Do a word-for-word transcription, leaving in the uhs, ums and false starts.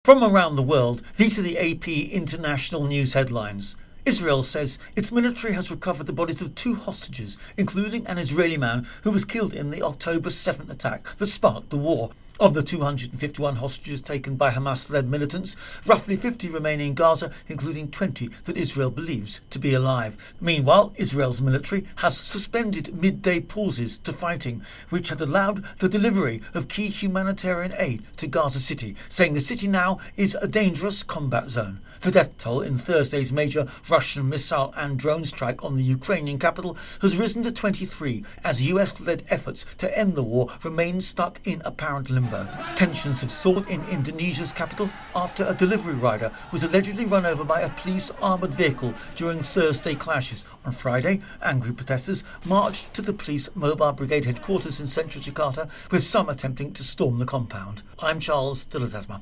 From around the world, these are the A P International News headlines. Israel says its military has recovered the bodies of two hostages, including an Israeli man who was killed in the October seventh attack that sparked the war. Of the two hundred fifty-one hostages taken by Hamas-led militants, roughly fifty remain in Gaza, including twenty that Israel believes to be alive. Meanwhile, Israel's military has suspended midday pauses to fighting, which had allowed the delivery of key humanitarian aid to Gaza City, saying the city now is a dangerous combat zone. The death toll in Thursday's major Russian missile and drone strike on the Ukrainian capital has risen to twenty-three as U S-led efforts to end the war remain stuck in apparent limbo. Tensions have soared in Indonesia's capital after a delivery rider was allegedly run over by a police armoured vehicle during Thursday clashes. On Friday, angry protesters marched to the police mobile brigade headquarters in central Jakarta, with some attempting to storm the compound. I'm Charles de la Tasma.